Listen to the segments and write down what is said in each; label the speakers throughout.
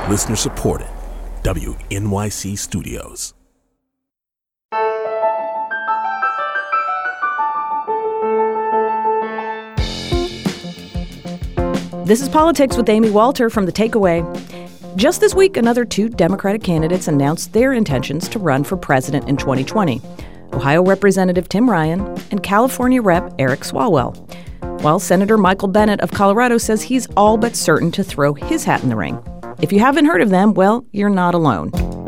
Speaker 1: Listener supported. WNYC Studios.
Speaker 2: This is Politics with Amy Walter from The Takeaway. Just this week, another two Democratic candidates announced their intentions to run for president in 2020. Ohio Representative Tim Ryan and California Rep. Eric Swalwell. While Senator Michael Bennet of Colorado says he's all but certain to throw his hat in the ring. If you haven't heard of them, well, you're not alone.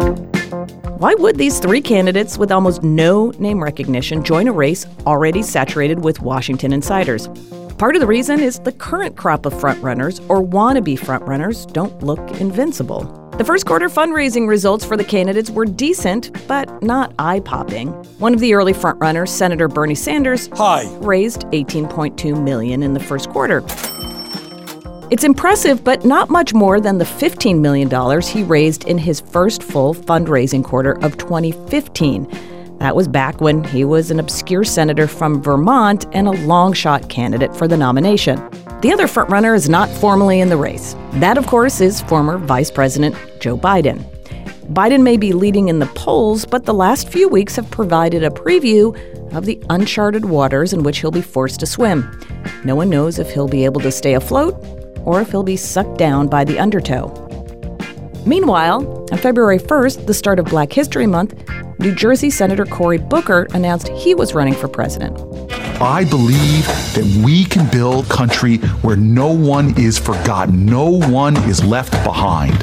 Speaker 2: Why would these three candidates with almost no name recognition join a race already saturated with Washington insiders? Part of the reason is the current crop of frontrunners or wannabe frontrunners don't look invincible. The first quarter fundraising results for the candidates were decent, but not eye-popping. One of the early frontrunners, Senator Bernie Sanders, raised $18.2 million in the first quarter. It's impressive, but not much more than the $15 million he raised in his first full fundraising quarter of 2015. That was back when he was an obscure senator from Vermont and a long-shot candidate for the nomination. The other frontrunner is not formally in the race. That, of course, is former Vice President Joe Biden. Biden may be leading in the polls, but the last few weeks have provided a preview of the uncharted waters in which he'll be forced to swim. No one knows if he'll be able to stay afloat or if he'll be sucked down by the undertow. Meanwhile, on February 1st, the start of Black History Month, New Jersey Senator Cory Booker announced he was running for president.
Speaker 3: I believe that we can build a country where no one is forgotten, no one is left behind.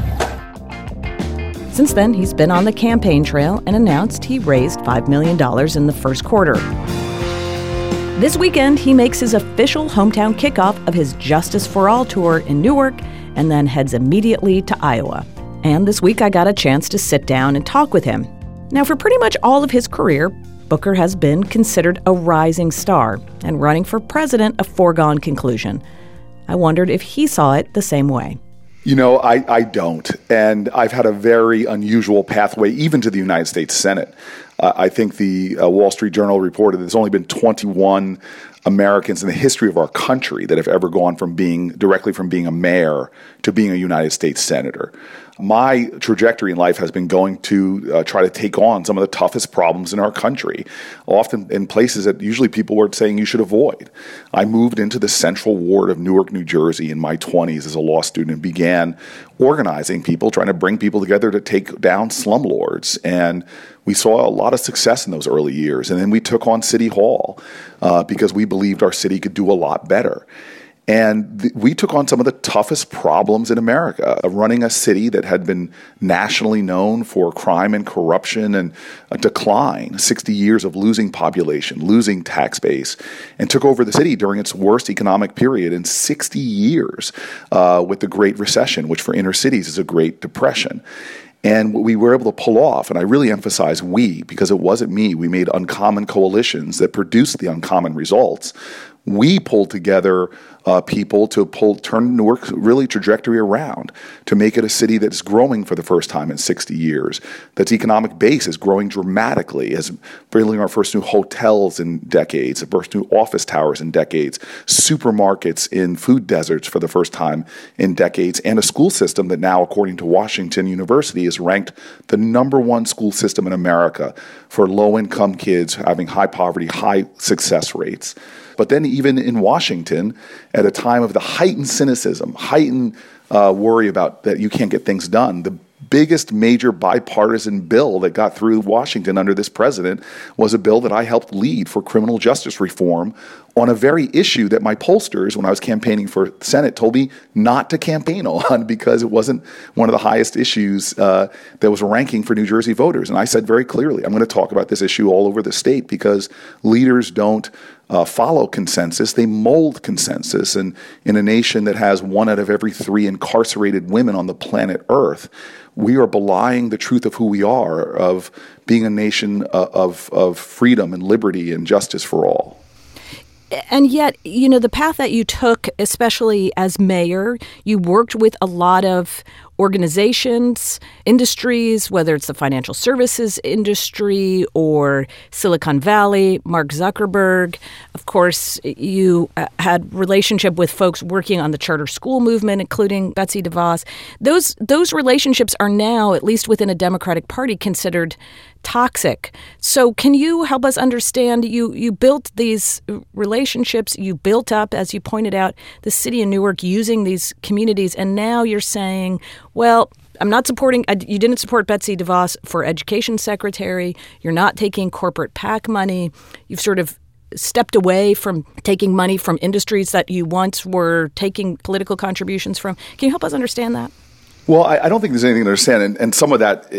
Speaker 2: Since then, he's been on the campaign trail and announced he raised $5 million in the first quarter. This weekend, he makes his official hometown kickoff of his Justice for All tour in Newark and then heads immediately to Iowa. And this week, I got a chance to sit down and talk with him. Now, for pretty much all of his career, Booker has been considered a rising star, and running for president a foregone conclusion. I wondered if he saw it the same way.
Speaker 4: You know, I don't. And I've had a very unusual pathway, even to the United States Senate. I think the Wall Street Journal reported there's only been 21 Americans in the history of our country that have ever gone from being a mayor to being a United States senator. My trajectory in life has been going to try to take on some of the toughest problems in our country, often in places that usually people were saying you should avoid. I moved into the central ward of Newark, New Jersey in my 20s as a law student and began organizing people, trying to bring people together to take down slumlords. And we saw a lot of success in those early years. And then we took on City Hall because we believed our city could do a lot better. And we took on some of the toughest problems in America, running a city that had been nationally known for crime and corruption and a decline, 60 years of losing population, losing tax base, and took over the city during its worst economic period in 60 years with the Great Recession, which for inner cities is a Great Depression. And what we were able to pull off, and I really emphasize we, because it wasn't me, we made uncommon coalitions that produced the uncommon results. We pulled together people to turn Newark's really trajectory around, to make it a city that's growing for the first time in 60 years. That's economic base is growing dramatically, as building our first new hotels in decades, the first new office towers in decades, supermarkets in food deserts for the first time in decades, and a school system that now, according to Washington University, is ranked the #1 school system in America for low-income kids having high poverty, high success rates. But then even in Washington, at a time of the heightened cynicism, heightened worry about that you can't get things done, the biggest major bipartisan bill that got through Washington under this president was a bill that I helped lead for criminal justice reform on a very issue that my pollsters, when I was campaigning for Senate, told me not to campaign on because it wasn't one of the highest issues that was ranking for New Jersey voters. And I said very clearly, I'm going to talk about this issue all over the state because leaders don't follow consensus, they mold consensus. And in a nation that has 1 out of every 3 incarcerated women on the planet Earth, we are belying the truth of who we are, of being a nation of freedom and liberty and justice for all.
Speaker 2: And yet, you know, the path that you took, especially as mayor, you worked with a lot of organizations, industries, whether it's the financial services industry or Silicon Valley, Mark Zuckerberg. Of course, you had relationship with folks working on the charter school movement, including Betsy DeVos. Those relationships are now, at least within a Democratic Party, considered toxic. So can you help us understand, you built these relationships, you built up, as you pointed out, the city of Newark using these communities, and now you're saying, well, I'm not supporting, you didn't support Betsy DeVos for education secretary, you're not taking corporate PAC money, you've sort of stepped away from taking money from industries that you once were taking political contributions from. Can you help us understand that?
Speaker 4: Well, I don't think there's anything to understand, and some of that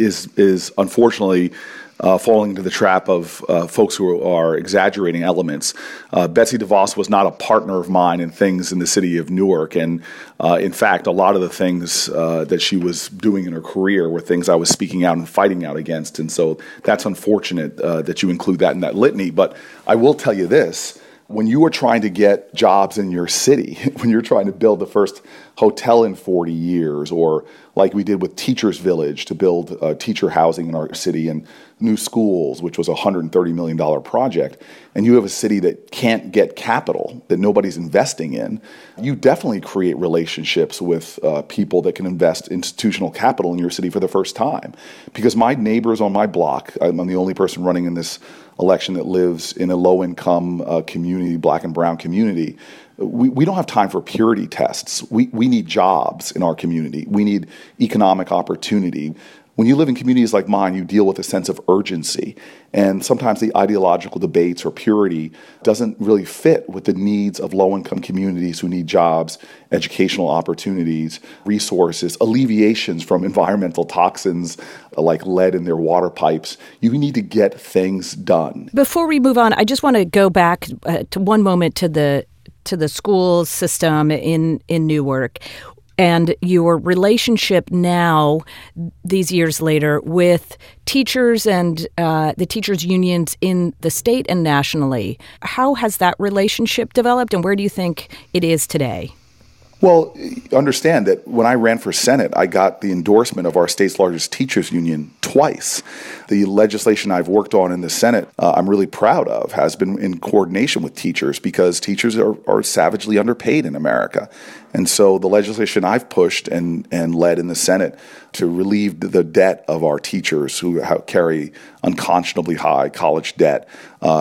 Speaker 4: is unfortunately falling into the trap of folks who are exaggerating elements. Betsy DeVos was not a partner of mine in things in the city of Newark, and in fact, a lot of the things that she was doing in her career were things I was speaking out and fighting out against, and so that's unfortunate that you include that in that litany. But I will tell you this. When you are trying to get jobs in your city, when you're trying to build the first hotel in 40 years, or like we did with Teachers Village to build teacher housing in our city and new schools, which was a $130 million project, and you have a city that can't get capital, that nobody's investing in, you definitely create relationships with people that can invest institutional capital in your city for the first time. Because my neighbors on my block, I'm the only person running in this election that lives in a low-income community, black and brown community. We don't have time for purity tests. We need jobs in our community. We need economic opportunity. When you live in communities like mine, you deal with a sense of urgency. And sometimes the ideological debates or purity doesn't really fit with the needs of low-income communities who need jobs, educational opportunities, resources, alleviations from environmental toxins like lead in their water pipes. You need to get things done.
Speaker 2: Before we move on, I just want to go back to one moment to the school system in Newark and your relationship now, these years later, with teachers and the teachers' unions in the state and nationally. How has that relationship developed, and where do you think it is today?
Speaker 4: Well, understand that when I ran for Senate, I got the endorsement of our state's largest teachers union twice. The legislation I've worked on in the Senate, I'm really proud of, has been in coordination with teachers because teachers are savagely underpaid in America. And so the legislation I've pushed and led in the Senate to relieve the debt of our teachers who carry unconscionably high college debt,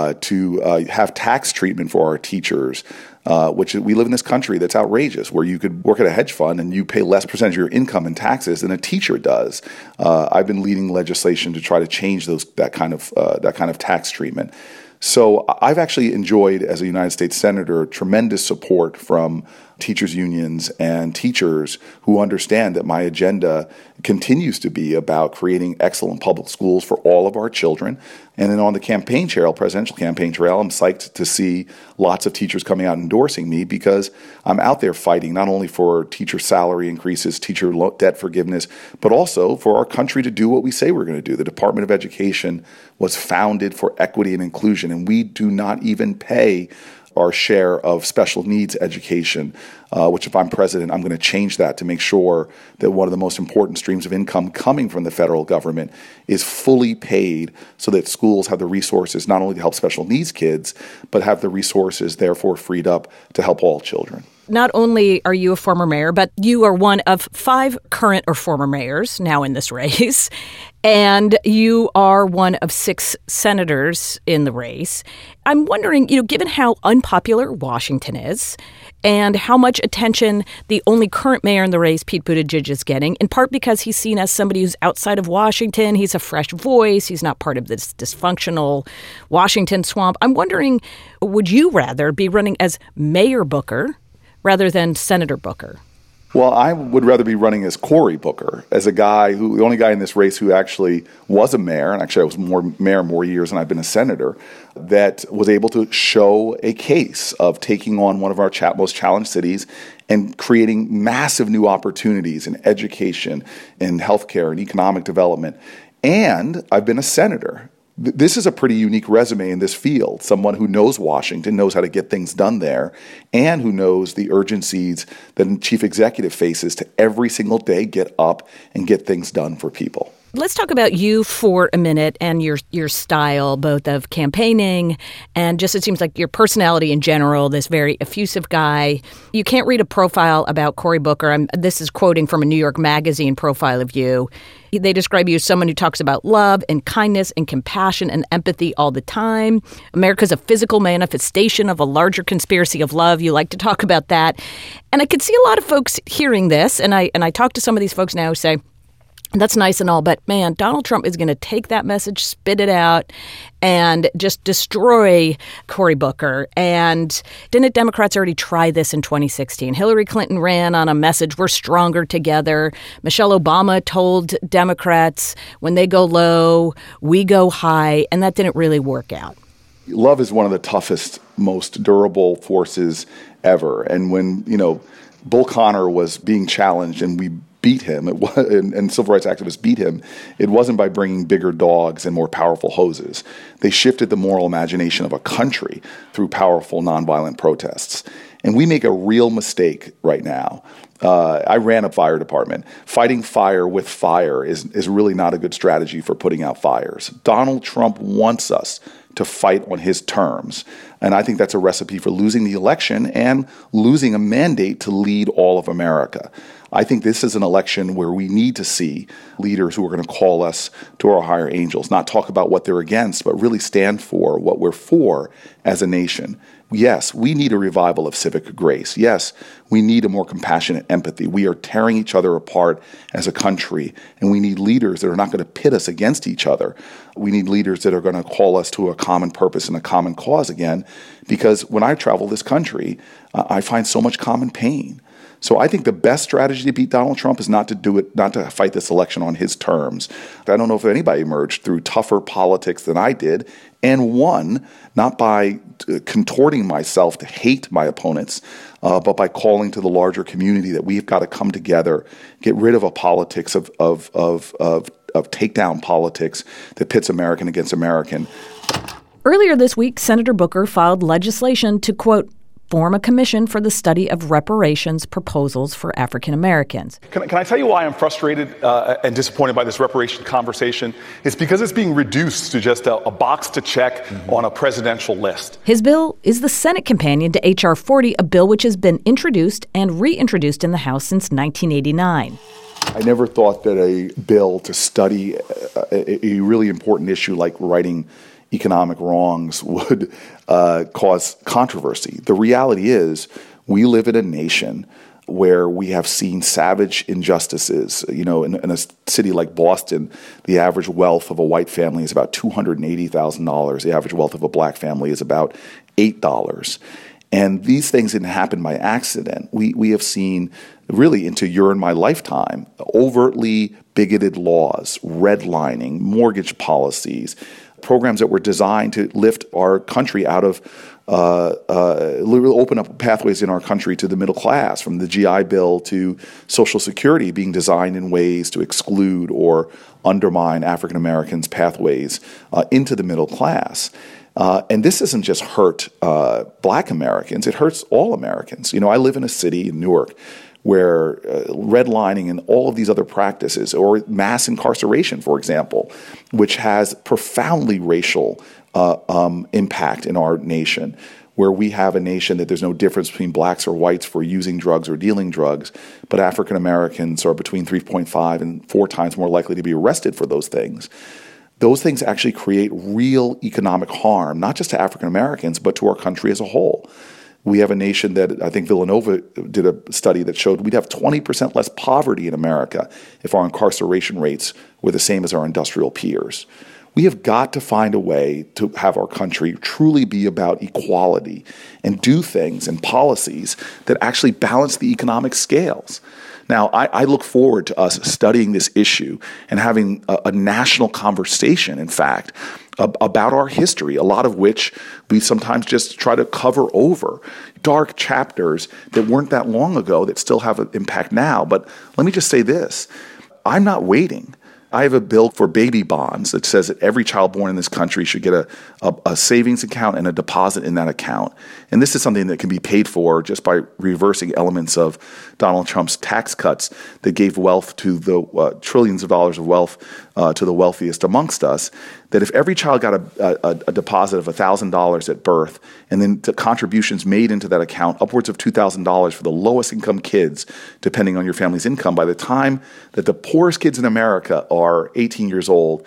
Speaker 4: to have tax treatment for our teachers, which we live in this country that's outrageous, where you could work at a hedge fund and you pay less percentage of your income in taxes than a teacher does. I've been leading legislation to try to change that kind of tax treatment. So I've actually enjoyed, as a United States Senator, tremendous support from teachers' unions and teachers who understand that my agenda continues to be about creating excellent public schools for all of our children. And then on the campaign trail, presidential campaign trail, I'm psyched to see lots of teachers coming out endorsing me because I'm out there fighting not only for teacher salary increases, teacher debt forgiveness, but also for our country to do what we say we're going to do. The Department of Education was founded for equity and inclusion, and we do not even pay our share of special needs education, which if I'm president, I'm going to change that to make sure that one of the most important streams of income coming from the federal government is fully paid so that schools have the resources not only to help special needs kids, but have the resources therefore freed up to help all children.
Speaker 2: Not only are you a former mayor, but you are one of 5 current or former mayors now in this race, and you are one of 6 senators in the race. I'm wondering, given how unpopular Washington is and how much attention the only current mayor in the race, Pete Buttigieg, is getting, in part because he's seen as somebody who's outside of Washington, he's a fresh voice, he's not part of this dysfunctional Washington swamp. I'm wondering, would you rather be running as Mayor Booker rather than Senator Booker?
Speaker 4: Well, I would rather be running as Cory Booker, as the only guy in this race who actually was a mayor, and actually I was mayor more years than I've been a senator, that was able to show a case of taking on one of our most challenged cities and creating massive new opportunities in education, in healthcare, and economic development. And I've been a senator. This is a pretty unique resume in this field. Someone who knows Washington, knows how to get things done there, and who knows the urgencies that a chief executive faces to every single day get up and get things done for people.
Speaker 2: Let's talk about you for a minute and your style, both of campaigning and just it seems like your personality in general, this very effusive guy. You can't read a profile about Cory Booker. This is quoting from a New York Magazine profile of you. They describe you as someone who talks about love and kindness and compassion and empathy all the time. America's a physical manifestation of a larger conspiracy of love. You like to talk about that. And I could see a lot of folks hearing this, and I talk to some of these folks now who say, that's nice and all, but man, Donald Trump is going to take that message, spit it out, and just destroy Cory Booker. And didn't Democrats already try this in 2016? Hillary Clinton ran on a message, we're stronger together. Michelle Obama told Democrats, when they go low, we go high, and that didn't really work out.
Speaker 4: Love is one of the toughest, most durable forces ever. And when, Bull Connor was being challenged and we beat him, and civil rights activists beat him, it wasn't by bringing bigger dogs and more powerful hoses. They shifted the moral imagination of a country through powerful nonviolent protests. And we make a real mistake right now. I ran a fire department. Fighting fire with fire is really not a good strategy for putting out fires. Donald Trump wants us to fight on his terms. And I think that's a recipe for losing the election and losing a mandate to lead all of America. I think this is an election where we need to see leaders who are going to call us to our higher angels, not talk about what they're against, but really stand for what we're for as a nation. Yes, we need a revival of civic grace. Yes, we need a more compassionate empathy. We are tearing each other apart as a country, and we need leaders that are not going to pit us against each other. We need leaders that are going to call us to a common purpose and a common cause again, because when I travel this country, I find so much common pain. So I think the best strategy to beat Donald Trump is not to fight this election on his terms. I don't know if anybody emerged through tougher politics than I did and won, not by contorting myself to hate my opponents, but by calling to the larger community that we've got to come together, get rid of a politics of takedown politics that pits American against American.
Speaker 2: Earlier this week, Senator Booker filed legislation to, quote, form a commission for the study of reparations proposals for African Americans.
Speaker 5: Can I tell you why I'm frustrated and disappointed by this reparation conversation? It's because it's being reduced to just a box to check on a presidential list.
Speaker 2: His bill is the Senate companion to H.R. 40, a bill which has been introduced and reintroduced in the House since 1989.
Speaker 4: I never thought that a bill to study a really important issue like righting economic wrongs would cause controversy. The reality is we live in a nation where we have seen savage injustices. In a city like Boston, the average wealth of a white family is about $280,000. The average wealth of a black family is about $8. And these things didn't happen by accident. We have seen, really into your and my lifetime, overtly bigoted laws, redlining, mortgage policies, programs that were designed to lift our country out of, open up pathways in our country to the middle class, from the GI Bill to Social Security being designed in ways to exclude or undermine African Americans' pathways into the middle class. And this doesn't just hurt black Americans, it hurts all Americans. I live in a city in Newark where redlining and all of these other practices, or mass incarceration, for example, which has profoundly racial impact in our nation, where we have a nation that there's no difference between blacks or whites for using drugs or dealing drugs, but African Americans are between 3.5 and 4 times more likely to be arrested for those things. Those things actually create real economic harm, not just to African Americans, but to our country as a whole. We have a nation that, I think Villanova did a study that showed we'd have 20% less poverty in America if our incarceration rates were the same as our industrial peers. We have got to find a way to have our country truly be about equality and do things and policies that actually balance the economic scales. Now, I look forward to us studying this issue and having a national conversation, in fact, about our history, a lot of which we sometimes just try to cover over. Dark chapters that weren't that long ago that still have an impact now. But let me just say this. I'm not waiting I have a bill for baby bonds that says that every child born in this country should get a savings account and a deposit in that account. And this is something that can be paid for just by reversing elements of Donald Trump's tax cuts that gave wealth to the trillions of dollars of wealth to the wealthiest amongst us. That if every child got a deposit of $1,000 at birth, and then the contributions made into that account, upwards of $2,000 for the lowest income kids, depending on your family's income, by the time that the poorest kids in America are 18 years old,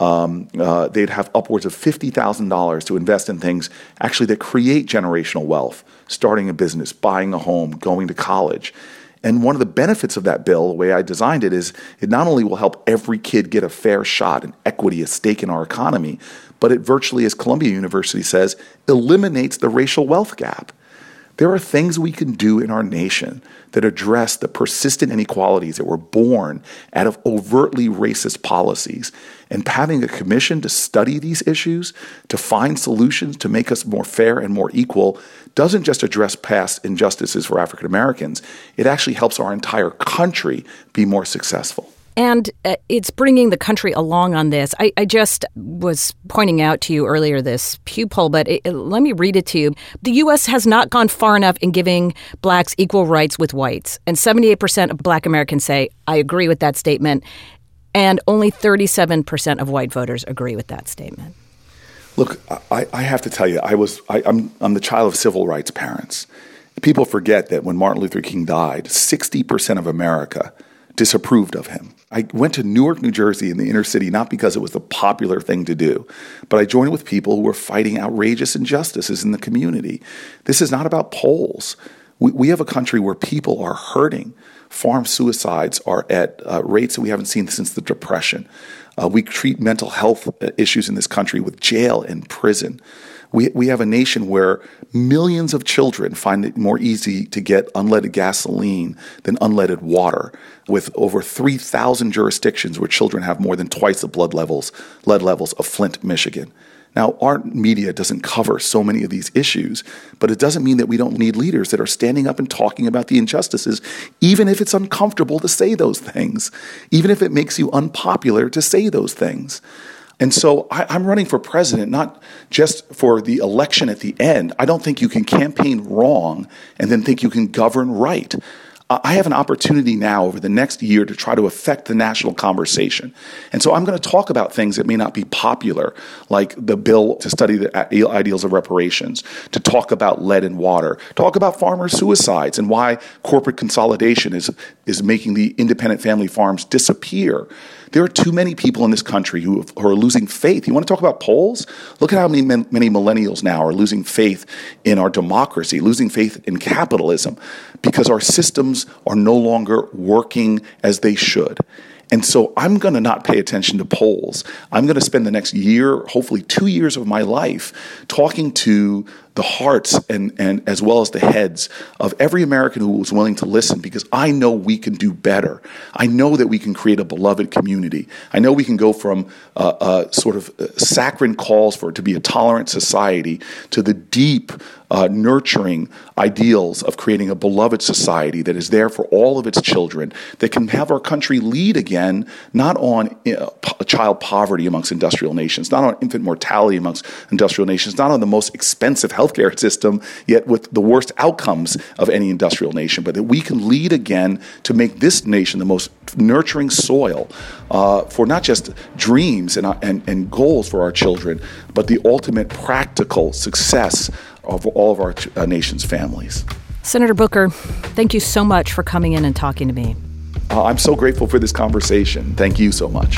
Speaker 4: they'd have upwards of $50,000 to invest in things actually that create generational wealth, starting a business, buying a home, going to college. And one of the benefits of that bill, the way I designed it, is it not only will help every kid get a fair shot and equity, a stake in our economy, but it virtually, as Columbia University says, eliminates the racial wealth gap. There are things we can do in our nation that address the persistent inequalities that were born out of overtly racist policies. And having a commission to study these issues, to find solutions to make us more fair and more equal, doesn't just address past injustices for African Americans. It actually helps our entire country be more successful.
Speaker 2: And it's bringing the country along on this. I just was pointing out to you earlier this Pew poll, but let me read it to you. The U.S. has not gone far enough in giving blacks equal rights with whites. And 78% of black Americans say, I agree with that statement. And only 37% of white voters agree with that statement.
Speaker 4: Look, I have to tell you, I'm the child of civil rights parents. People forget that when Martin Luther King died, 60% of America disapproved of him. I went to Newark, New Jersey in the inner city, not because it was the popular thing to do, but I joined with people who were fighting outrageous injustices in the community. This is not about polls. We have a country where people are hurting. Farm suicides are at rates that we haven't seen since the Depression. We treat mental health issues in this country with jail and prison. We have a nation where millions of children find it more easy to get unleaded gasoline than unleaded water, with over 3,000 jurisdictions where children have more than twice the lead levels of Flint, Michigan. Now, our media doesn't cover so many of these issues, but it doesn't mean that we don't need leaders that are standing up and talking about the injustices, even if it's uncomfortable to say those things, even if it makes you unpopular to say those things. And so I'm running for president, not just for the election at the end. I don't think you can campaign wrong and then think you can govern right. I have an opportunity now over the next year to try to affect the national conversation. And so I'm going to talk about things that may not be popular, like the bill to study the ideals of reparations, to talk about lead in water, talk about farmer suicides and why corporate consolidation is making the independent family farms disappear. There are too many people in this country who are losing faith. You want to talk about polls? Look at how many millennials now are losing faith in our democracy, losing faith in capitalism, because our systems are no longer working as they should. And so I'm going to not pay attention to polls. I'm going to spend the next year, hopefully 2 years of my life, talking to the hearts and as well as the heads of every American who was willing to listen, because I know we can do better. I know that we can create a beloved community. I know we can go from sort of saccharine calls for it to be a tolerant society to the deep, nurturing ideals of creating a beloved society that is there for all of its children, that can have our country lead again, not on child poverty amongst industrial nations, not on infant mortality amongst industrial nations, not on the most expensive healthcare system, yet with the worst outcomes of any industrial nation, but that we can lead again to make this nation the most nurturing soil for not just dreams and goals for our children, but the ultimate practical success of all of our nation's families.
Speaker 2: Senator Booker, thank you so much for coming in and talking to me.
Speaker 4: I'm so grateful for this conversation. Thank you so much.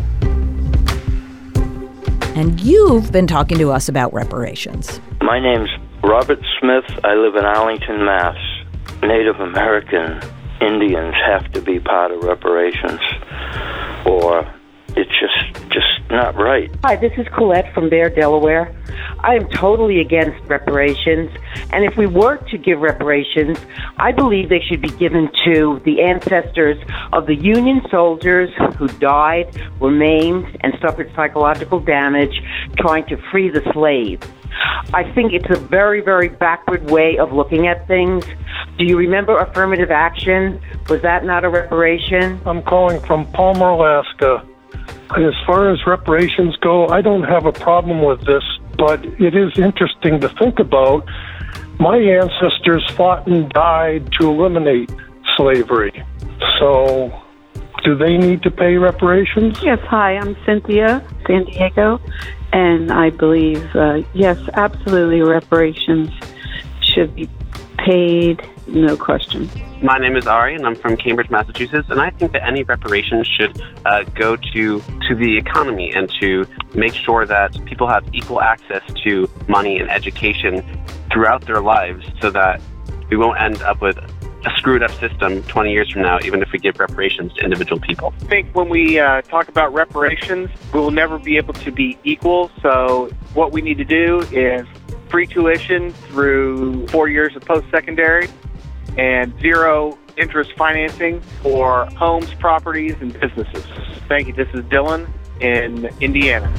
Speaker 2: And you've been talking to us about reparations.
Speaker 6: My name's Robert Smith. I live in Arlington, Mass. Native American Indians have to be part of reparations, or it's just not right.
Speaker 7: Hi, this is Colette from Bear, Delaware. I am totally against reparations, and if we were to give reparations, I believe they should be given to the ancestors of the Union soldiers who died, were maimed, and suffered psychological damage trying to free the slaves. I think it's a very, very backward way of looking at things. Do you remember affirmative action? Was that not a reparation?
Speaker 8: I'm calling from Palmer, Alaska. As far as reparations go, I don't have a problem with this, but it is interesting to think about. My ancestors fought and died to eliminate slavery. So, do they need to pay reparations?
Speaker 9: Yes, hi, I'm Cynthia, San Diego, and I believe, yes, absolutely, reparations should be paid, no question.
Speaker 10: My name is Ari, and I'm from Cambridge, Massachusetts, and I think that any reparations should go to the economy and to make sure that people have equal access to money and education throughout their lives so that we won't end up with a screwed up system 20 years from now, even if we give reparations to individual people.
Speaker 11: I think when we talk about reparations, we will never be able to be equal. So what we need to do is free tuition through 4 years of post-secondary and zero interest financing for homes, properties, and businesses. Thank you. This is Dylan in Indiana.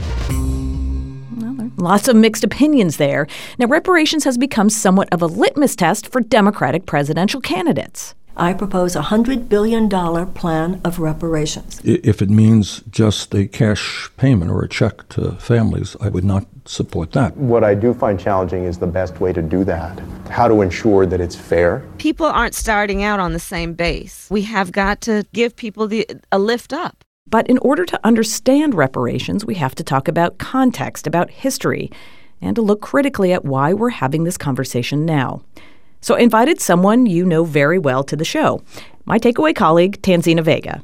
Speaker 2: Lots of mixed opinions there. Now, reparations has become somewhat of a litmus test for Democratic presidential candidates.
Speaker 12: I propose a $100 billion plan of reparations.
Speaker 13: If it means just a cash payment or a check to families, I would not support that.
Speaker 14: What I do find challenging is the best way to do that. How to ensure that it's fair.
Speaker 15: People aren't starting out on the same base. We have got to give people a lift up.
Speaker 2: But in order to understand reparations, we have to talk about context, about history, and to look critically at why we're having this conversation now. So I invited someone you know very well to the show, my takeaway colleague, Tanzina Vega.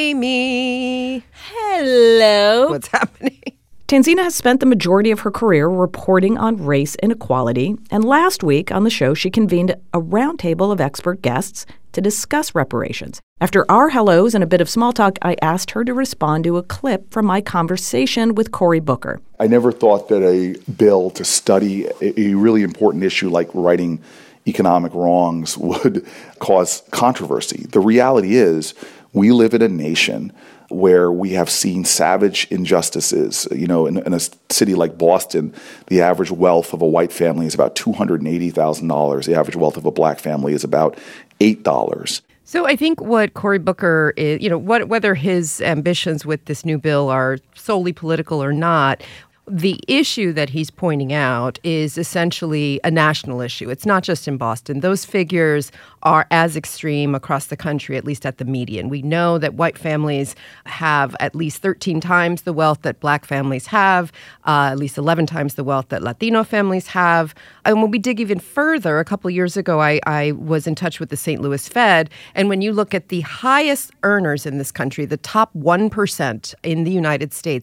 Speaker 16: Amy. Hello. What's happening?
Speaker 2: Tanzina has spent the majority of her career reporting on race inequality, and last week on the show she convened a roundtable of expert guests to discuss reparations. After our hellos and a bit of small talk, I asked her to respond to a clip from my conversation with Cory Booker.
Speaker 4: I never thought that a bill to study a really important issue like righting economic wrongs would cause controversy. The reality is we live in a nation where we have seen savage injustices. You know, in a city like Boston, the average wealth of a white family is about $280,000. The average wealth of a black family is about $8.
Speaker 16: So I think what Cory Booker is, whether his ambitions with this new bill are solely political or not, the issue that he's pointing out is essentially a national issue. It's not just in Boston. Those figures are as extreme across the country, at least at the median. We know that white families have at least 13 times the wealth that black families have, at least 11 times the wealth that Latino families have. And when we dig even further, a couple years ago, I was in touch with the St. Louis Fed. And when you look at the highest earners in this country, the top 1% in the United States,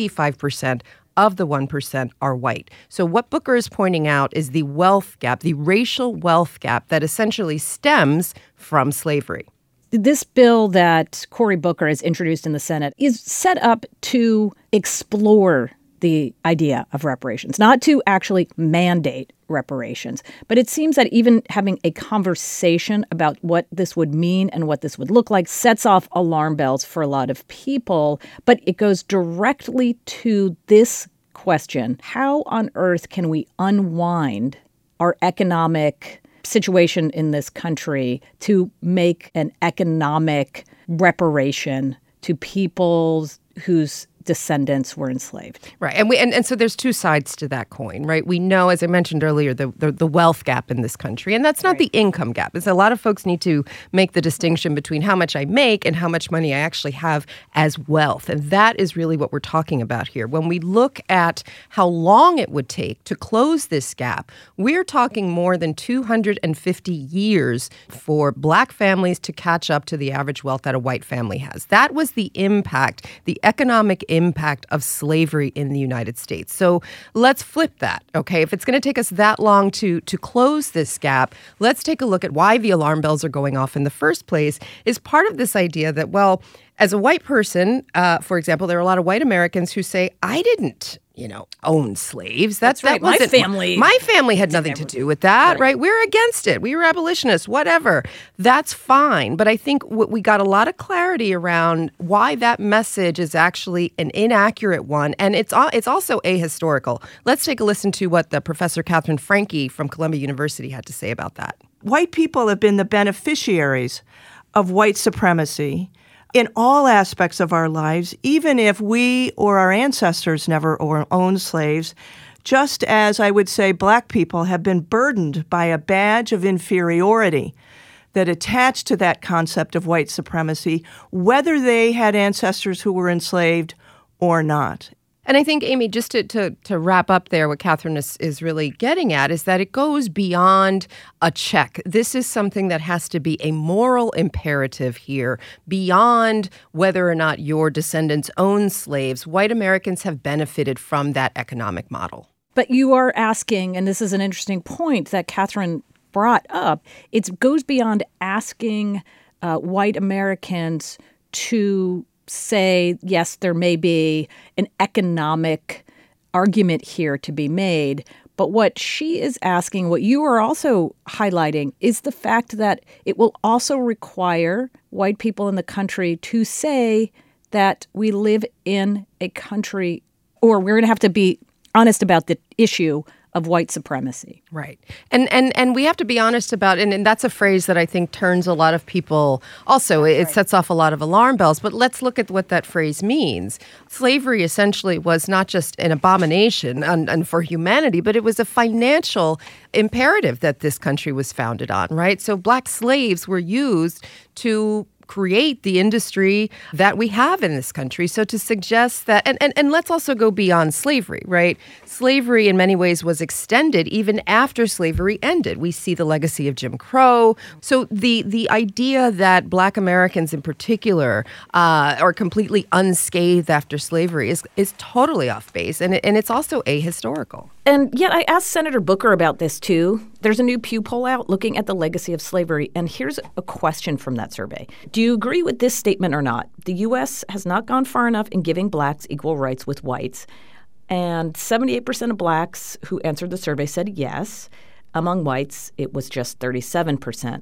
Speaker 16: 95% of the 1% are white. So what Booker is pointing out is the wealth gap, the racial wealth gap that essentially stems from slavery.
Speaker 2: This bill that Cory Booker has introduced in the Senate is set up to explore the idea of reparations, not to actually mandate reparations. But it seems that even having a conversation about what this would mean and what this would look like sets off alarm bells for a lot of people. But it goes directly to this question: how on earth can we unwind our economic situation in this country to make an economic reparation to people whose descendants were enslaved?
Speaker 16: Right. And so there's two sides to that coin, right? We know, as I mentioned earlier, the wealth gap in this country. And that's not the income gap. It's a lot of folks need to make the distinction between how much I make and how much money I actually have as wealth. And that is really what we're talking about here. When we look at how long it would take to close this gap, we're talking more than 250 years for black families to catch up to the average wealth that a white family has. That was the impact, the economic impact of slavery in the United States. So let's flip that, okay? If it's going to take us that long to close this gap, let's take a look at why the alarm bells are going off in the first place. Is part of this idea that, well, as a white person, for example, there are a lot of white Americans who say, I didn't, own slaves.
Speaker 2: That's right.
Speaker 16: My family had nothing to do with that, right? We're against it. We were abolitionists, whatever. That's fine. But I think we got a lot of clarity around why that message is actually an inaccurate one. And it's also ahistorical. Let's take a listen to what the Professor Catherine Franke from Columbia University had to say about that.
Speaker 17: White people have been the beneficiaries of white supremacy in all aspects of our lives, even if we or our ancestors never owned slaves, just as I would say black people have been burdened by a badge of inferiority that attached to that concept of white supremacy, whether they had ancestors who were enslaved or not.
Speaker 16: And I think, Amy, just to wrap up there, what Catherine is really getting at is that it goes beyond a check. This is something that has to be a moral imperative here, beyond whether or not your descendants own slaves. White Americans have benefited from that economic model.
Speaker 2: But you are asking, and this is an interesting point that Catherine brought up, it goes beyond asking white Americans to say, yes, there may be an economic argument here to be made. But what she is asking, what you are also highlighting, is the fact that it will also require white people in the country to say that we live in a country, or we're going to have to be honest about the issue of white supremacy.
Speaker 16: Right. And we have to be honest about, and that's a phrase that I think turns a lot of people, also, it sets off a lot of alarm bells, but let's look at what that phrase means. Slavery essentially was not just an abomination and for humanity, but it was a financial imperative that this country was founded on, right? So black slaves were used to create the industry that we have in this country. So to suggest that, and let's also go beyond slavery, right? Slavery in many ways was extended even after slavery ended. We see the legacy of Jim Crow. So the idea that black Americans in particular are completely unscathed after slavery is totally off base, and it's also ahistorical.
Speaker 2: And yet I asked Senator Booker about this too. There's a new Pew poll out looking at the legacy of slavery, and here's a question from that survey. Do you agree with this statement or not? The U.S. has not gone far enough in giving blacks equal rights with whites. And 78% of blacks who answered the survey said yes. Among whites, it was just 37%.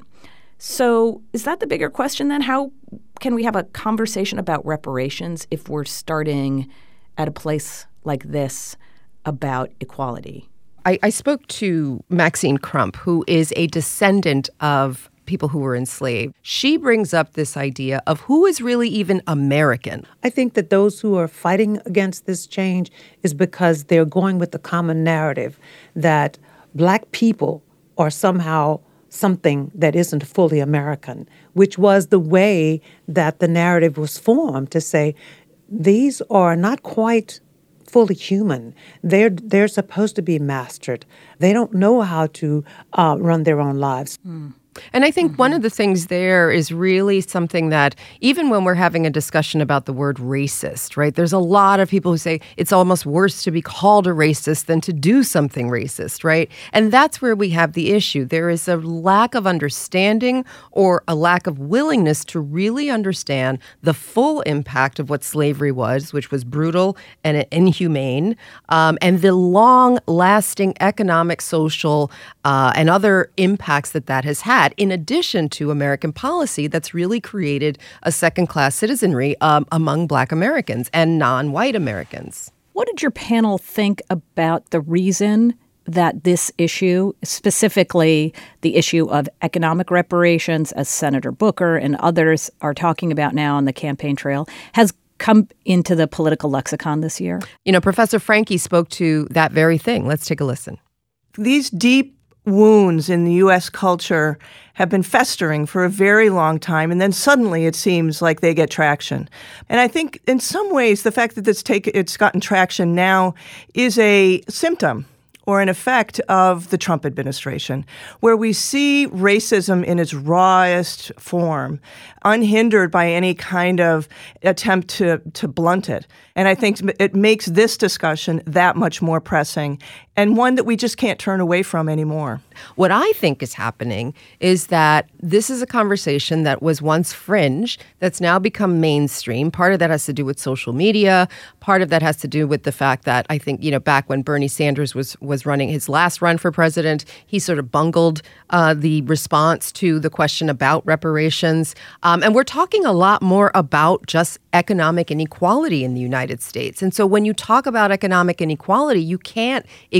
Speaker 2: So is that the bigger question then? How can we have a conversation about reparations if we're starting at a place like this about equality?
Speaker 16: I spoke to Maxine Crump, who is a descendant of people who were enslaved. She brings up this idea of who is really even American.
Speaker 18: I think that those who are fighting against this change is because they're going with the common narrative that black people are somehow something that isn't fully American, which was the way that the narrative was formed, to say these are not quite fully human. They're supposed to be mastered. They don't know how to run their own lives.
Speaker 16: And I think one of the things there is really something that even when we're having a discussion about the word racist, right, there's a lot of people who say it's almost worse to be called a racist than to do something racist, right? And that's where we have the issue. There is a lack of understanding or a lack of willingness to really understand the full impact of what slavery was, which was brutal and inhumane, and the long-lasting economic, social, and other impacts that has had, in addition to American policy that's really created a second-class citizenry among black Americans and non-white Americans.
Speaker 2: What did your panel think about the reason that this issue, specifically the issue of economic reparations, as Senator Booker and others are talking about now on the campaign trail, has come into the political lexicon this year?
Speaker 16: You know, Professor Franke spoke to that very thing. Let's take a listen.
Speaker 17: These deep wounds in the U.S. culture have been festering for a very long time, and then suddenly it seems like they get traction. And I think in some ways the fact that it's gotten traction now is a symptom or an effect of the Trump administration, where we see racism in its rawest form, unhindered by any kind of attempt to blunt it. And I think it makes this discussion that much more pressing, and one that we just can't turn away from anymore.
Speaker 16: What I think is happening is that this is a conversation that was once fringe that's now become mainstream. Part of that has to do with social media. Part of that has to do with the fact that I think, you know, back when Bernie Sanders was running his last run for president, he sort of bungled the response to the question about reparations. And we're talking a lot more about just economic inequality in the United States. And so when you talk about economic inequality, you can't ignore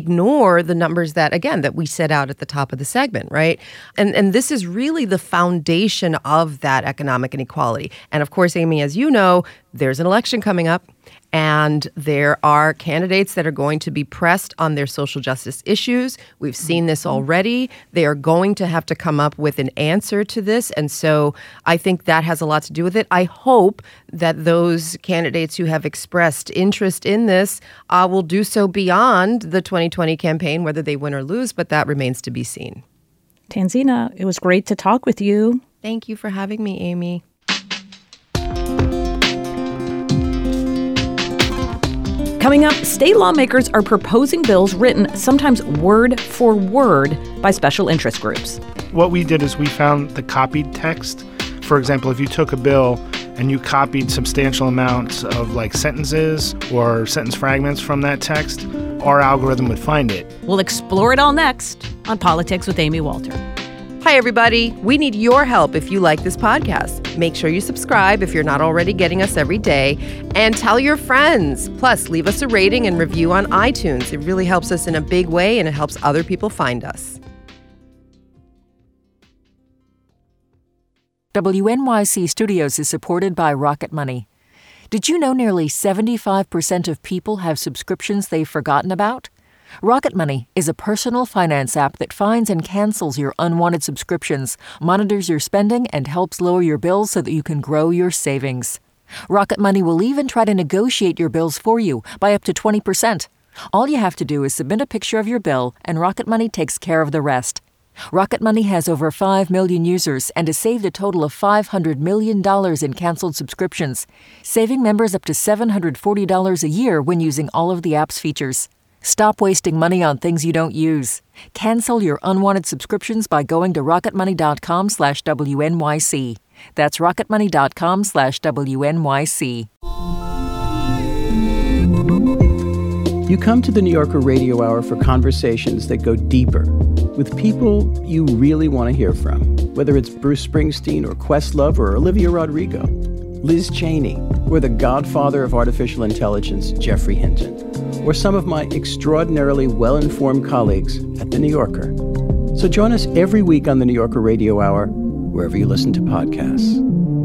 Speaker 16: ignore the numbers that we set out at the top of the segment, right? And this is really the foundation of that economic inequality. And of course, Amy, as you know, there's an election coming up. And there are candidates that are going to be pressed on their social justice issues. We've seen this already. They are going to have to come up with an answer to this. And so I think that has a lot to do with it. I hope that those candidates who have expressed interest in this will do so beyond the 2020 campaign, whether they win or lose, but that remains to be seen.
Speaker 2: Tanzina, it was great to talk with you.
Speaker 16: Thank you for having me, Amy.
Speaker 2: Coming up, state lawmakers are proposing bills written sometimes word for word by special interest groups.
Speaker 19: What we did is we found the copied text. For example, if you took a bill and you copied substantial amounts of sentences or sentence fragments from that text, our algorithm would find it.
Speaker 2: We'll explore it all next on Politics with Amy Walter.
Speaker 16: Hi, everybody. We need your help if you like this podcast. Make sure you subscribe if you're not already getting us every day, and tell your friends. Plus, leave us a rating and review on iTunes. It really helps us in a big way, and it helps other people find us.
Speaker 20: WNYC Studios is supported by Rocket Money. Did you know nearly 75% of people have subscriptions they've forgotten about? Rocket Money is a personal finance app that finds and cancels your unwanted subscriptions, monitors your spending, and helps lower your bills so that you can grow your savings. Rocket Money will even try to negotiate your bills for you by up to 20%. All you have to do is submit a picture of your bill, and Rocket Money takes care of the rest. Rocket Money has over 5 million users and has saved a total of $500 million in canceled subscriptions, saving members up to $740 a year when using all of the app's features. Stop wasting money on things you don't use. Cancel your unwanted subscriptions by going to rocketmoney.com/WNYC. That's rocketmoney.com/WNYC.
Speaker 21: You come to the New Yorker Radio Hour for conversations that go deeper with people you really want to hear from, whether it's Bruce Springsteen or Questlove or Olivia Rodrigo, Liz Cheney, or the godfather of artificial intelligence, Geoffrey Hinton, or some of my extraordinarily well-informed colleagues at The New Yorker. So join us every week on The New Yorker Radio Hour, wherever you listen to podcasts.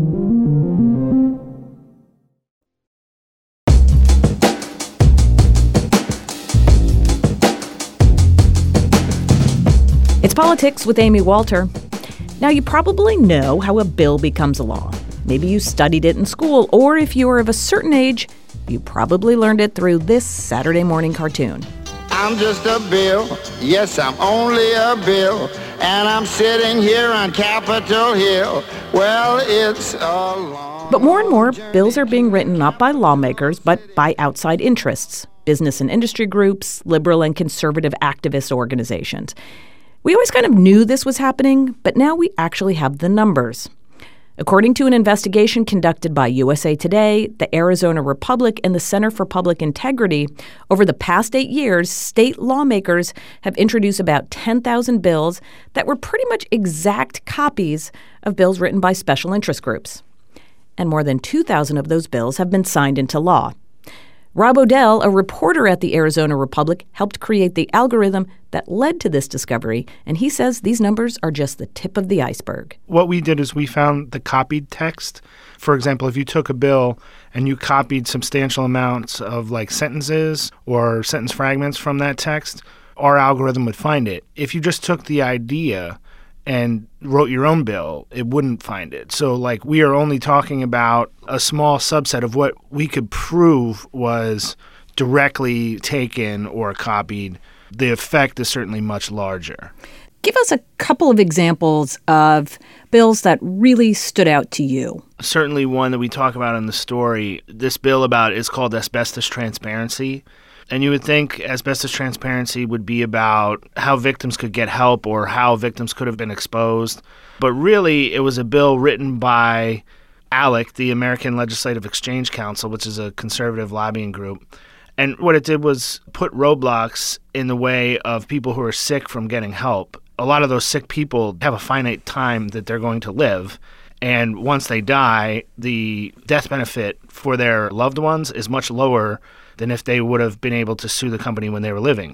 Speaker 2: It's Politics with Amy Walter. Now, you probably know how a bill becomes a law. Maybe you studied it in school, or if you are of a certain age, you probably learned it through this Saturday morning cartoon.
Speaker 22: I'm just a bill, yes, I'm only a bill, and I'm sitting here on Capitol Hill. Well, it's a long...
Speaker 2: But more and more, bills are being written not by lawmakers, but by outside interests, business and industry groups, liberal and conservative activist organizations. We always kind of knew this was happening, but now we actually have the numbers. According to an investigation conducted by USA Today, the Arizona Republic, and the Center for Public Integrity, over the past 8 years, state lawmakers have introduced about 10,000 bills that were pretty much exact copies of bills written by special interest groups. And more than 2,000 of those bills have been signed into law. Rob O'Dell, a reporter at the Arizona Republic, helped create the algorithm that led to this discovery, and he says these numbers are just the tip of the iceberg.
Speaker 19: What we did is we found the copied text. For example, if you took a bill and you copied substantial amounts of sentences or sentence fragments from that text, our algorithm would find it. If you just took the idea and wrote your own bill, it wouldn't find it. So, we are only talking about a small subset of what we could prove was directly taken or copied. The effect is certainly much larger.
Speaker 2: Give us a couple of examples of bills that really stood out to you.
Speaker 19: Certainly one that we talk about in the story, this bill is called asbestos transparency. And you would think asbestos transparency would be about how victims could get help or how victims could have been exposed. But really, it was a bill written by ALEC, the American Legislative Exchange Council, which is a conservative lobbying group. And what it did was put roadblocks in the way of people who are sick from getting help. A lot of those sick people have a finite time that they're going to live. And once they die, the death benefit for their loved ones is much lower than if they would have been able to sue the company when they were living.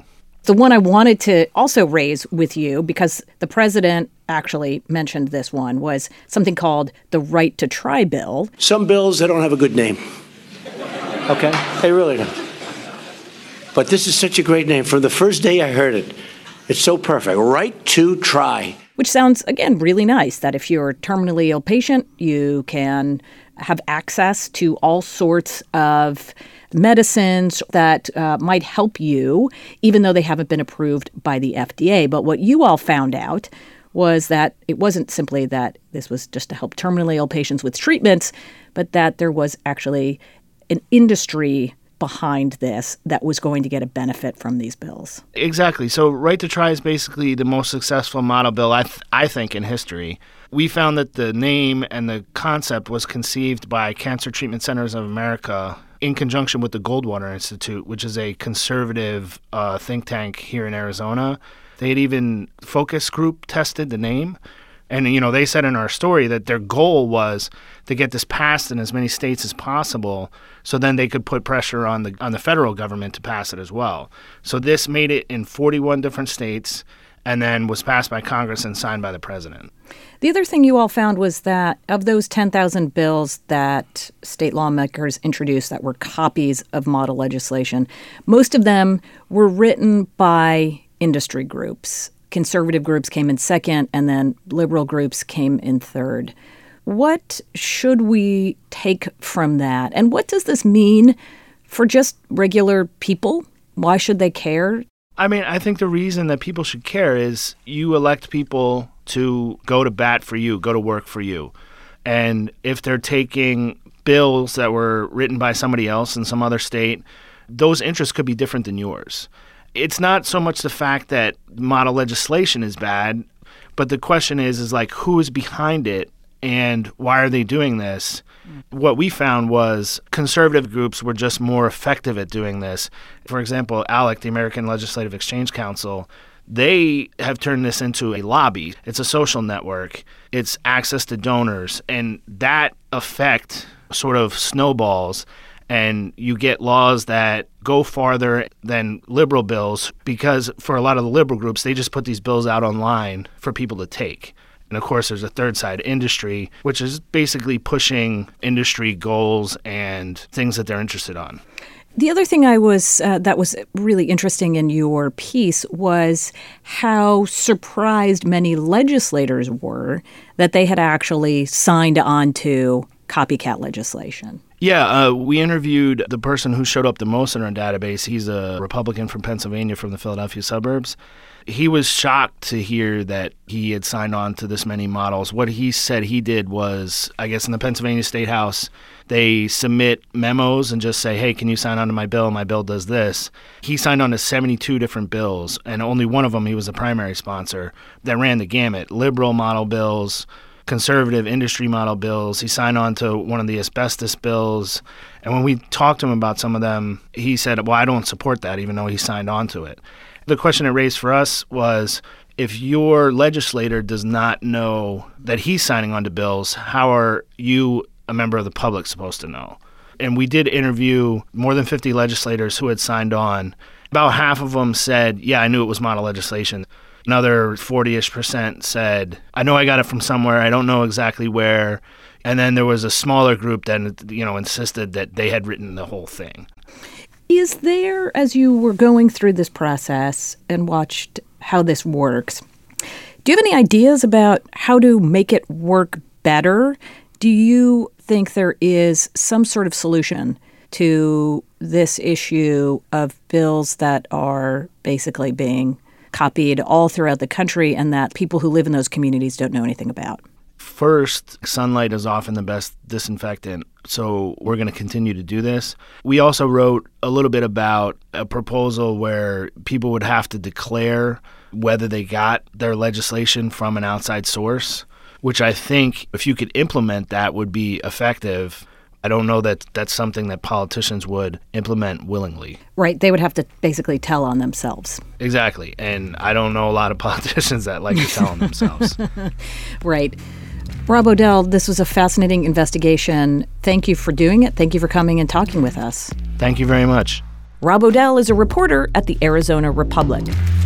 Speaker 2: The one I wanted to also raise with you, because the president actually mentioned this one, was something called the Right to Try bill.
Speaker 1: Some bills, they don't have a good name. Okay? They really don't. But this is such a great name. From the first day I heard it, it's so perfect. Right to Try.
Speaker 2: Which sounds, again, really nice, that if you're a terminally ill patient, you can have access to all sorts of medicines that might help you, even though they haven't been approved by the FDA. But what you all found out was that it wasn't simply that this was just to help terminally ill patients with treatments, but that there was actually an industry behind this that was going to get a benefit from these bills.
Speaker 19: Exactly. So Right to Try is basically the most successful model bill, I think, in history. We found that the name and the concept was conceived by Cancer Treatment Centers of America in conjunction with the Goldwater Institute, which is a conservative think tank here in Arizona. They had even focus group tested the name. And, they said in our story that their goal was to get this passed in as many states as possible, so then they could put pressure on the federal government to pass it as well. So this made it in 41 different states and then was passed by Congress and signed by the president.
Speaker 2: The other thing you all found was that of those 10,000 bills that state lawmakers introduced that were copies of model legislation, most of them were written by industry groups. Conservative groups came in second, and then liberal groups came in third. What should we take from that? And what does this mean for just regular people? Why should they care?
Speaker 19: I mean, I think the reason that people should care is you elect people to go to bat for you, go to work for you. And if they're taking bills that were written by somebody else in some other state, those interests could be different than yours. It's not so much the fact that model legislation is bad, but the question is like, who is behind it and why are they doing this? What we found was conservative groups were just more effective at doing this. For example, ALEC, the American Legislative Exchange Council, they have turned this into a lobby. It's a social network. It's access to donors. And that effect sort of snowballs, and you get laws that go farther than liberal bills, because for a lot of the liberal groups, they just put these bills out online for people to take. And of course, there's a third side, industry, which is basically pushing industry goals and things that they're interested on.
Speaker 2: The other thing that was really interesting in your piece was how surprised many legislators were that they had actually signed on to copycat legislation.
Speaker 19: Yeah, we interviewed the person who showed up the most in our database. He's a Republican from Pennsylvania, from the Philadelphia suburbs. He was shocked to hear that he had signed on to this many models. What he said he did was, I guess in the Pennsylvania State House, they submit memos and just say, hey, can you sign on to my bill? My bill does this. He signed on to 72 different bills, and only one of them, he was the primary sponsor, that ran the gamut. Liberal model bills, conservative industry model bills. He signed on to one of the asbestos bills. And when we talked to him about some of them, he said, well, I don't support that, even though he signed on to it. The question it raised for us was, if your legislator does not know that he's signing on to bills, how are you, a member of the public, supposed to know? And we did interview more than 50 legislators who had signed on. About half of them said, yeah, I knew it was model legislation. Another 40-ish% said, I know I got it from somewhere. I don't know exactly where. And then there was a smaller group that, insisted that they had written the whole thing.
Speaker 2: Is there, as you were going through this process and watched how this works, do you have any ideas about how to make it work better? Do you think there is some sort of solution to this issue of bills that are basically being copied all throughout the country and that people who live in those communities don't know anything about?
Speaker 19: First, sunlight is often the best disinfectant, so we're going to continue to do this. We also wrote a little bit about a proposal where people would have to declare whether they got their legislation from an outside source, which I think if you could implement that would be effective. I don't know that that's something that politicians would implement willingly.
Speaker 2: Right. They would have to basically tell on themselves.
Speaker 19: Exactly. And I don't know a lot of politicians that like to tell on themselves.
Speaker 2: Right. Rob O'Dell, this was a fascinating investigation. Thank you for doing it. Thank you for coming and talking with us.
Speaker 19: Thank you very much.
Speaker 2: Rob O'Dell is a reporter at the Arizona Republic.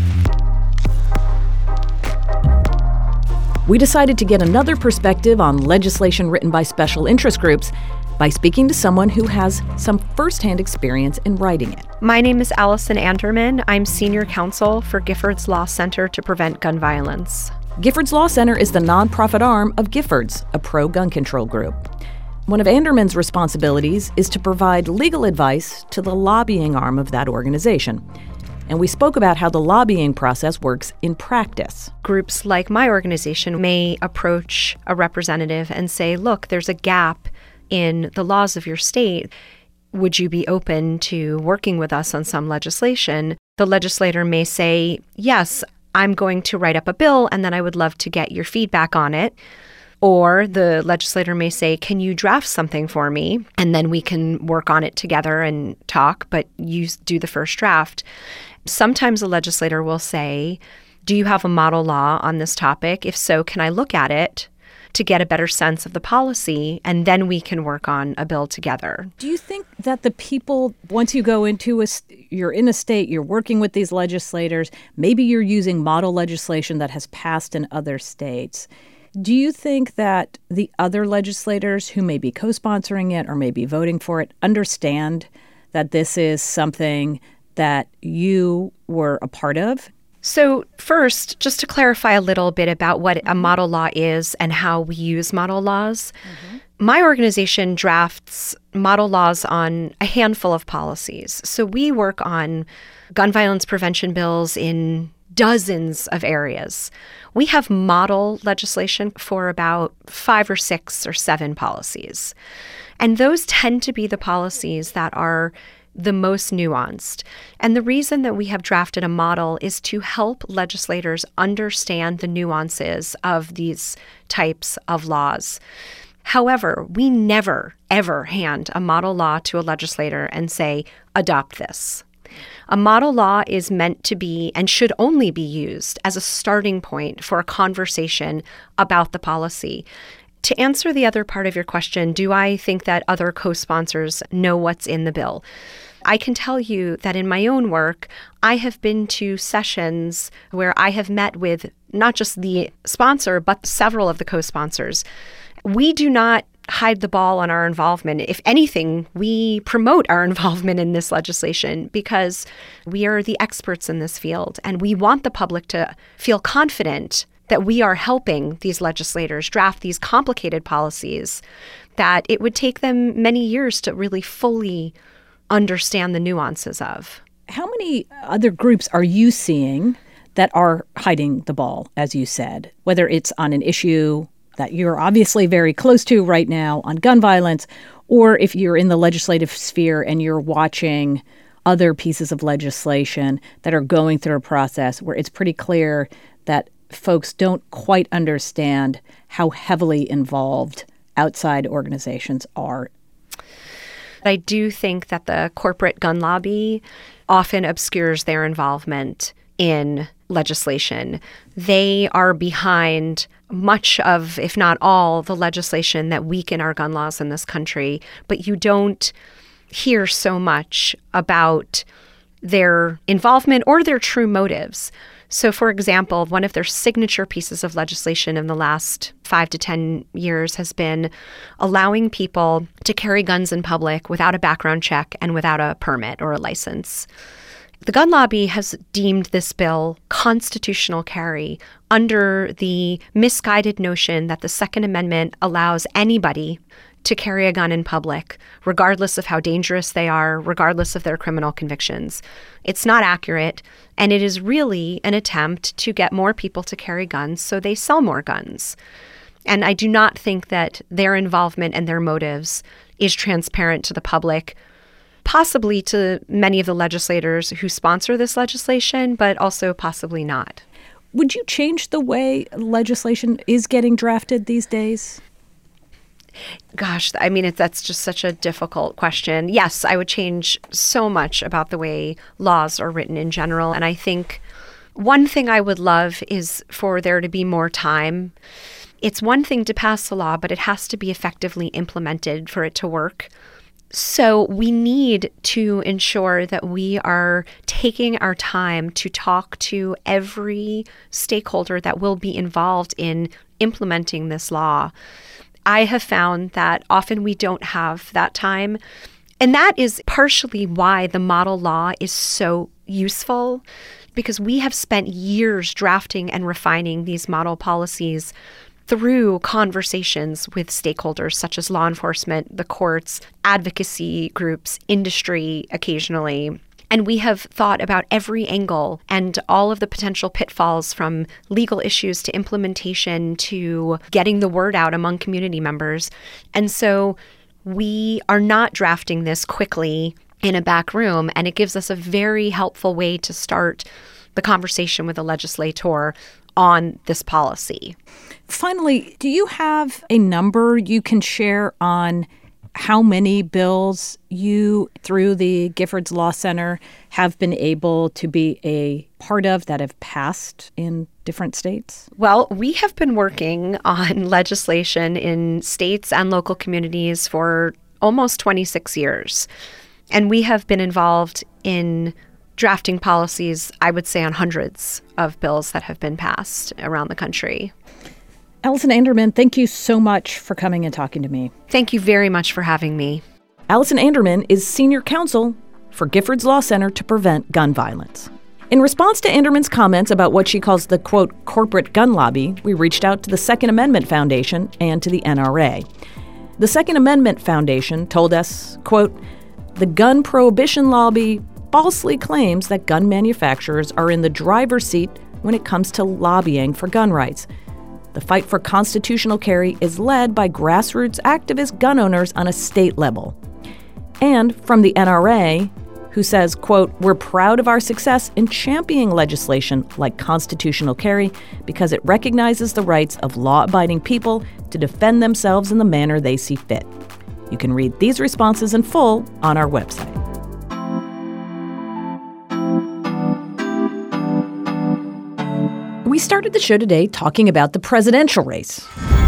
Speaker 2: We decided to get another perspective on legislation written by special interest groups by speaking to someone who has some firsthand experience in writing it.
Speaker 3: My name is Allison Anderman. I'm senior counsel for Giffords Law Center to Prevent Gun Violence.
Speaker 2: Giffords Law Center is the nonprofit arm of Giffords, a pro-gun control group. One of Anderman's responsibilities is to provide legal advice to the lobbying arm of that organization. And we spoke about how the lobbying process works in practice.
Speaker 3: Groups like my organization may approach a representative and say, look, there's a gap in the laws of your state. Would you be open to working with us on some legislation? The legislator may say, yes, I'm going to write up a bill, and then I would love to get your feedback on it. Or the legislator may say, can you draft something for me? And then we can work on it together and talk, but you do the first draft. Sometimes a legislator will say, do you have a model law on this topic? If so, can I look at it to get a better sense of the policy, and then we can work on a bill together?
Speaker 2: Do you think that the people, once you go into you're in a state, you're working with these legislators, maybe you're using model legislation that has passed in other states, do you think that the other legislators who may be co-sponsoring it or may be voting for it understand that this is something that you were a part of?
Speaker 3: So first, just to clarify a little bit about what a model law is and how we use model laws. My organization drafts model laws on a handful of policies. So we work on gun violence prevention bills in dozens of areas. We have model legislation for about 5 or 6 or 7 policies. And those tend to be the policies that are the most nuanced. And the reason that we have drafted a model is to help legislators understand the nuances of these types of laws. However, we never, ever hand a model law to a legislator and say, adopt this. A model law is meant to be and should only be used as a starting point for a conversation about the policy. To answer the other part of your question, do I think that other co-sponsors know what's in the bill? I can tell you that in my own work, I have been to sessions where I have met with not just the sponsor, but several of the co-sponsors. We do not hide the ball on our involvement. If anything, we promote our involvement in this legislation because we are the experts in this field, and we want the public to feel confident that we are helping these legislators draft these complicated policies that it would take them many years to really fully understand the nuances of.
Speaker 2: How many other groups are you seeing that are hiding the ball, as you said, whether it's on an issue that you're obviously very close to right now on gun violence, or if you're in the legislative sphere and you're watching other pieces of legislation that are going through a process where it's pretty clear that folks don't quite understand how heavily involved outside organizations are?
Speaker 3: I do think that the corporate gun lobby often obscures their involvement in legislation. They are behind much of, if not all, the legislation that weaken our gun laws in this country, but you don't hear so much about their involvement or their true motives. So, for example, one of their signature pieces of legislation in the last 5 to 10 years has been allowing people to carry guns in public without a background check and without a permit or a license. The gun lobby has deemed this bill constitutional carry under the misguided notion that the Second Amendment allows anybody to carry a gun in public, regardless of how dangerous they are, regardless of their criminal convictions. It's not accurate, and it is really an attempt to get more people to carry guns so they sell more guns. And I do not think that their involvement and their motives is transparent to the public, possibly to many of the legislators who sponsor this legislation, but also possibly not.
Speaker 2: Would you change the way legislation is getting drafted these days?
Speaker 3: Gosh, I mean, that's just such a difficult question. Yes, I would change so much about the way laws are written in general. And I think one thing I would love is for there to be more time. It's one thing to pass a law, but it has to be effectively implemented for it to work. So we need to ensure that we are taking our time to talk to every stakeholder that will be involved in implementing this law. I have found that often we don't have that time. And that is partially why the model law is so useful, because we have spent years drafting and refining these model policies through conversations with stakeholders such as law enforcement, the courts, advocacy groups, industry occasionally. And we have thought about every angle and all of the potential pitfalls, from legal issues to implementation to getting the word out among community members. And so we are not drafting this quickly in a back room, and it gives us a very helpful way to start the conversation with a legislator on this policy.
Speaker 2: Finally, do you have a number you can share on how many bills you, through the Giffords Law Center, have been able to be a part of that have passed in different states?
Speaker 3: Well, we have been working on legislation in states and local communities for almost 26 years. And we have been involved in drafting policies, I would say, on hundreds of bills that have been passed around the country.
Speaker 2: Allison Anderman, thank you so much for coming and talking to me.
Speaker 3: Thank you very much for having me.
Speaker 2: Allison Anderman is senior counsel for Giffords Law Center to Prevent Gun Violence. In response to Anderman's comments about what she calls the, quote, corporate gun lobby, we reached out to the Second Amendment Foundation and to the NRA. The Second Amendment Foundation told us, quote, the gun prohibition lobby falsely claims that gun manufacturers are in the driver's seat when it comes to lobbying for gun rights. The fight for constitutional carry is led by grassroots activist gun owners on a state level. And from the NRA, who says, quote, we're proud of our success in championing legislation like constitutional carry because it recognizes the rights of law-abiding people to defend themselves in the manner they see fit. You can read these responses in full on our website. We started the show today talking about the presidential race.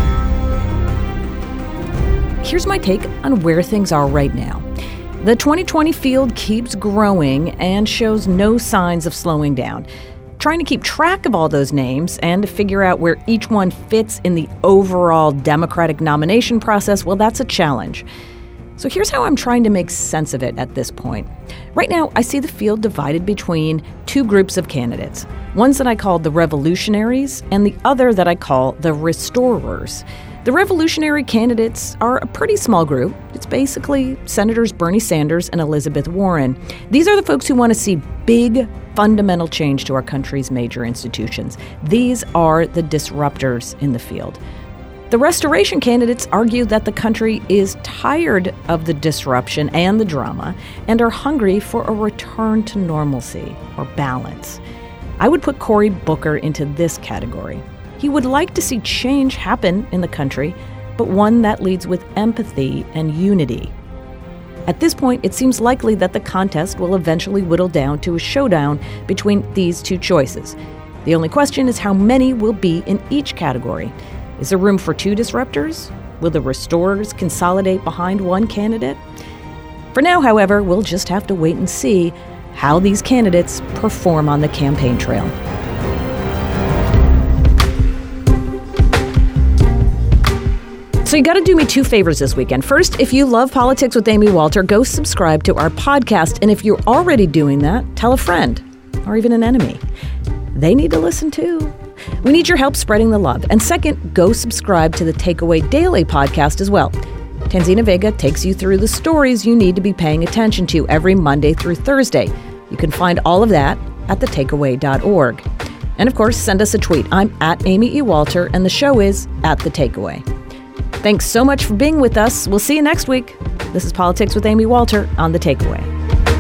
Speaker 2: Here's my take on where things are right now. The 2020 field keeps growing and shows no signs of slowing down. Trying to keep track of all those names and to figure out where each one fits in the overall Democratic nomination process, well, that's a challenge. So here's how I'm trying to make sense of it at this point. Right now, I see the field divided between two groups of candidates. Ones that I call the revolutionaries and the other that I call the restorers. The revolutionary candidates are a pretty small group. It's basically Senators Bernie Sanders and Elizabeth Warren. These are the folks who want to see big, fundamental change to our country's major institutions. These are the disruptors in the field. The restoration candidates argue that the country is tired of the disruption and the drama and are hungry for a return to normalcy or balance. I would put Cory Booker into this category. He would like to see change happen in the country, but one that leads with empathy and unity. At this point, it seems likely that the contest will eventually whittle down to a showdown between these two choices. The only question is how many will be in each category. Is there room for two disruptors? Will the restorers consolidate behind one candidate? For now, however, we'll just have to wait and see how these candidates perform on the campaign trail. So you got to do me two favors this weekend. First, if you love Politics with Amy Walter, go subscribe to our podcast. And if you're already doing that, tell a friend or even an enemy. They need to listen too. We need your help spreading the love. And second, go subscribe to the Takeaway Daily podcast as well. Tanzina Vega takes you through the stories you need to be paying attention to every Monday through Thursday. You can find all of that at thetakeaway.org. And of course, send us a tweet. I'm at Amy E. Walter, and the show is at The Takeaway. Thanks so much for being with us. We'll see you next week. This is Politics with Amy Walter on The Takeaway.